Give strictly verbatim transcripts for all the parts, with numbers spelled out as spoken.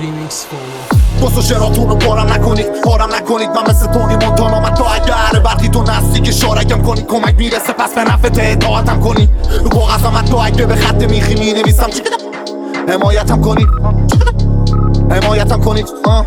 ریمیکس فورو بسو شراتون رو پارم نکنید پارم نکنید من مثل تونی مونتانا من تا اگر وقتی تو نزدیک شارکم کنی کمک میرسه پس به نفع اطاعتم کنی رو کاغذم من تا اگه به خط میخی می نویسم حمایتم کنید حمایتم کنید آه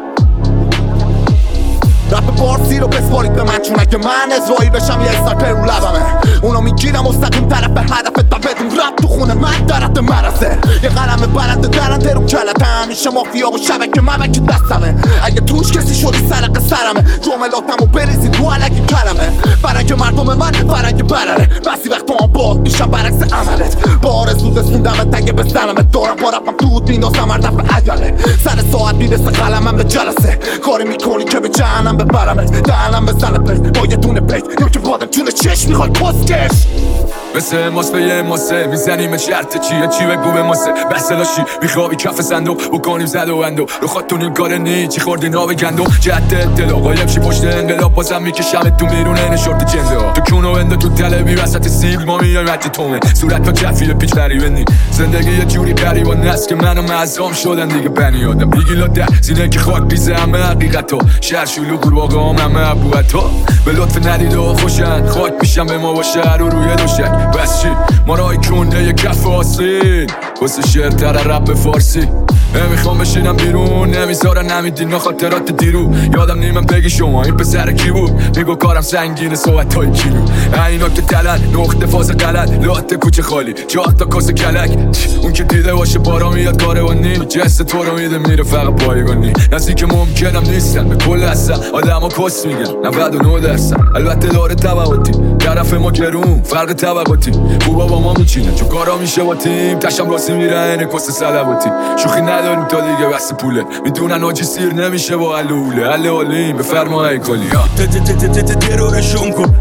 رپ پارسی رو بسپارید به من چون اگه من اسرائیل بشم یه اسنایپر رو لبمه اونو میگیرم مستقیم طرف به هدفت و بدون رپ تو خونه من درد مرسه یه قلم برنده درنده رو کلته همیشه مافیا و شبکه مبک دستمه اگه توش کسی شدی سرق سرمه جملاتم رو بریزی تو علکی کلمه فرنگ مردم من فرنگ برره بسی وقت تو هم باد میشم برعکس عملت با آرزو رسوندمت اگه به سرمت دارم با رپم دود میندازم هر دفعه عجله سر ساعت میرسه قلمم به جلسه کاری میکنی که به جهنم ببرمت دهنم بزنه بید با یه دونه بید یا که بادم تونه چشم میخوای کسکش مثل ماس به یه ماسه میزنیم شرط چیه چی بگو به ماسه بسلاشی میخوابی کف صندوق بکنیم زد و اندو رو خودتون این کار نی چی خوردین آب گندو جد دلو قایب شی پشت انقلاب بازم میکشم تو میرونه این شورت جندو تو کونو انده تو تلوی وسط سیب ما میایم حتی تومه صورت تا جفیل پیچ غریبنی زندگی یه جوری غریبانه است که منو معظم شدن دیگه بنی آدم دیگه لاده سینه که خاک ریزه همه حقیقتو شهر شلوغ رو واقعا همه ابواتو به لطف ندید و خوشن خاک میشم به ما با شهر و روی دوشک بس چی ما رای کنده یه کف آسین واسه شعر تر رپ فارسی نمیخوام بشینم بیرون نمیذارن نمیدین خاطرات دیرو یادم نیمم بگی شما این پسر کی بود میگو کارم سنگینه صحبت های کیلو اینا که تلن نقطه فاز غلط لاته کوچه خالی چهار تا کاسه کلک اون که دیده باشه بارا میاد کاروانی جست تو رو میده میره فقط پایگانی نزدیک ممکنم نیستن به کل هستن آدم ها کس میگن نود و نه درصد البته داره طبقاتی طرف ما گرون فرق طبقاتی خوبا با ما میچینه چون کارا میشه با تیم تشم راسی میره اینه کس سلواتی شوخی نداریم تا دیگه بس پوله میدونن آجی سیر نمیشه با علوله علی علیم بفرما ای کلی ترورشون کن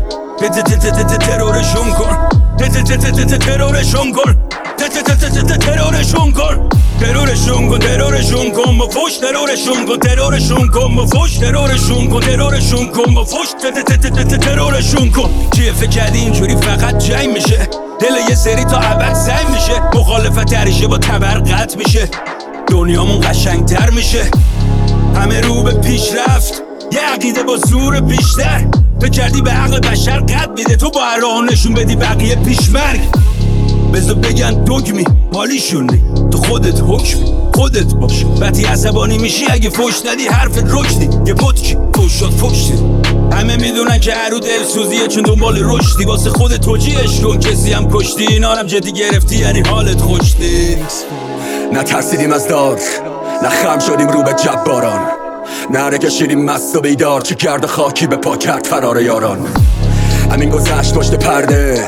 ترورشون کن ترورشون کن ترورشون کن ترورشون کن ترورشون کن با فوش ترورشون کن ترورشون کن با فوش ترورشون کن ترورشون کن با فوش ترورشون کن چیه فکر کردی اینجوری فقط جنگ میشه دل یه سری تا ابد سنگ میشه مخالفت تریشه با تبر قطع میشه دنیامون قشنگتر میشه همه رو به پیشرفت یه عقیده با زور بیشتر تو کردی به عقل بشر قد میده تو با هر راه نشون بدی بقیه پیشمرگ بذار بگن دوگمی مالیشونی تو خودت حکمی خودت باش وقتی عصبانی میشی اگه فوش ندی حرفت رکدی یه بطکی فوش شد فوشتی همه میدونن که هرو دلسوزیه چون دنبال رشدی واسه خودت توجیهش کن کسی هم کشتی اینارم جدی گرفتی یعنی حالت خوشتی نترسیدیم از دار نه خم شدیم رو به جباران نره کشیدیم مست و بیدار چه گرد خاکی به پا کرد فرار یاران همین گذشت پشت پرده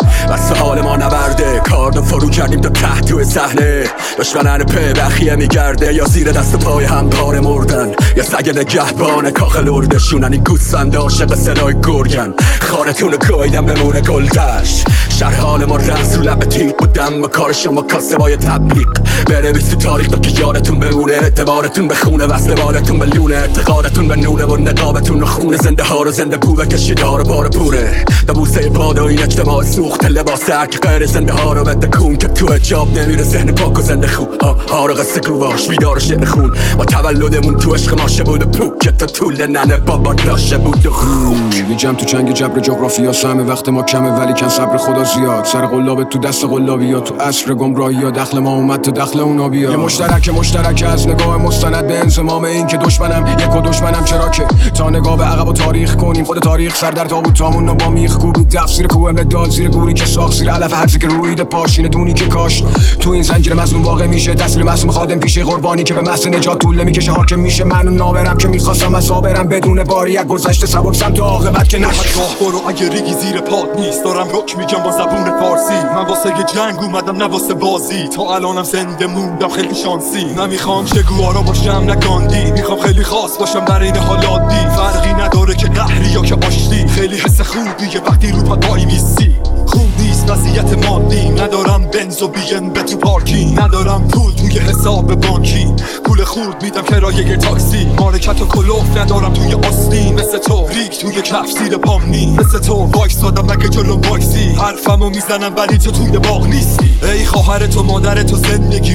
بس حال ما نبرده کاردو فرو کردیم تا ته توی صحنه دشمنن په بخیه میگرده یا زیر دست و پای هم پاره مردن یا سگ نگهبان کاخل اردشونن این گوسفند عاشق صدای گرگن خارتون گایدم بمونه گلدشت شهر حال ما رفت رو لب تیغ بودم و کار شما کاسبای تبلیغ بنویس تو تاریخ تا که یادتون بمونه اعتبارتون به خونه وصل بالتون به لونه اعتقادتون به نونه و نقابتون رو خونه زنده ها رو زنده پو بکشید ها رو بار پوره دبوسه بادا این اجتماع سوخت لباس هرک غیر زنده ها رو بده کون که تو اجاب نمیره ذهن پاک و زنده خون ها رو قصه گواش بیدار شعر خون ما تولدمون تو عشق ماشه بود و پوک تا طول ننه بابا داشه بود و خوک میجم تو چنگ جبر جغرافیا همه وقت ما کمه ولی کن صبر خدا زیاد سر قلاب تو دست قلابی ها تو عصر گمراهی ها دخل ما اومد تو دخل اونا بیا یه مشترک مشترک از نگاه مستند به انضمام این که دشمنم یک و دشمنم چرا که تا نگاه به عقب و تاریخ کنیم خود تاریخ سر در تابوت تامون رو با میخ کوبید تفسیر کوه مداد زیر گوری که ساخت زیر علف هرچی که رویده پاشینه دونی که کاش تو این زنجیر مظلوم واقع میشه تسلیم معصوم خادم پیش قربانی که به محض نجات طول نمیکشه حاکم میشه من اون نابرم که میخواستم از صابرم بدون باری یک گذشته سبک سمت عاقبت که نشه برو اگه ریگی زیر پات نیست دارم رک میگم با زبون فارسی من واسه جنگ اومدم نه واسه بازی تا الانم زنده موندم خیلی شانسی نمیخوام شگوارا باشم نه گاندی میخوام خیلی خاص باشم در این حال عادی فرقی نداره که قهری یا که آشتی خیلی حس خوبیه وقتی رو پا وای میسی خوب نیست وضعیت مادی ندارم بنز و بی ام به تو پارکینگ ندارم پول توی حساب بانکی پول خورد میدم کرایه تاکسی مارکت و کلوف ندارم توی آستین مثل تو ریگ توی کف زیر پام نی مثل تو وایسادم مگه جلو وایسی حرفمو میزنم ولی تو توی باغ نیستی ای خواهر تو مادر تو زندگی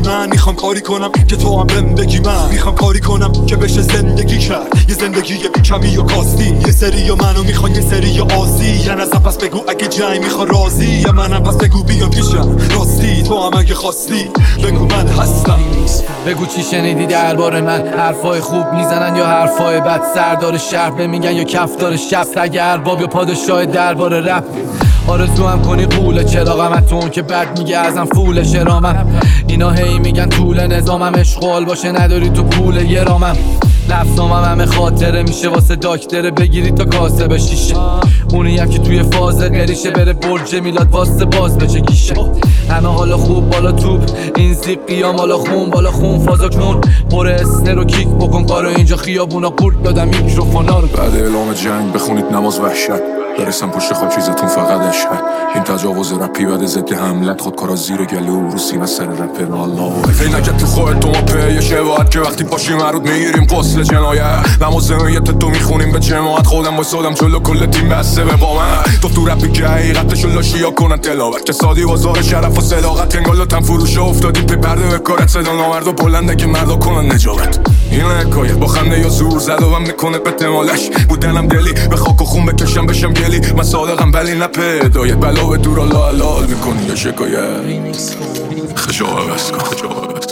من میخوام کاری کنم که تو هم زندگی من میخوام کاری کنم که بشه زندگی کرد یه زندگی یه کمی و کاستی یه سری یا منو میخوان یه سری یا آسی یا نزم پس بگو اگه جای میخوا راضی یا منم پس بگو بیا پیشم راستی تو هم اگه خواستی بگو من هستم بگو چی شنیدی درباره من حرفای خوب میزنن یا حرفای بد سردار شهر بمیگن یا کفدار شب سگ ارباب یا پادشاه درباره رپ آرزو هم کنی قوله چراغم تو اون که بد میگه ازم فوله شرامم اینا هی میگن طول نظامم اشغال باشه نداری تو پول یه رامم لفظامم همه خاطره میشه واسه داکتره بگیری تا کاسه بشیشه اونی هم که توی فاز قریشه بره برج میلاد واسه باز بچه گیشه همه حالا خوب بالا توپ این زیب قیام بالا خون بالا خون فازا کن پر اسنه رو کیک بکن کارو اینجا خیابونا قورت دادم میکروفونا رو بعد اعلام جنگ بخونید نماز وحشت برسم پشت خواب چیزتون فقط اشهد این تجاوز رپی بعد ضد حملت خودکارا زیر گلو رو سینه سر رپ والله فیل نگه تو خواهد تو ما پیه شباهت که وقتی پاشی مرود میگیریم پسل جنایه نماز همیت تو میخونیم به جماعت خودم بایستادم جلو کل تیم بسته به با من تو تو رپی که حقیقتشو لاشیا کنن تلاوت که سادی بازار شرف و صداقت انگال تن فروش افتادیم پی پرده به کارت صدا نامرد و بلنده که مردا کنن نجابت این حکایه با خنده یا زور زد و هم میکنه به تمالش بودنم دلی به خاک و خون بکشم بشم گلی من صادقم ولی نه پیدایه بلا به دور الله حلال میکنی یا شکایت خجابت کن خجابت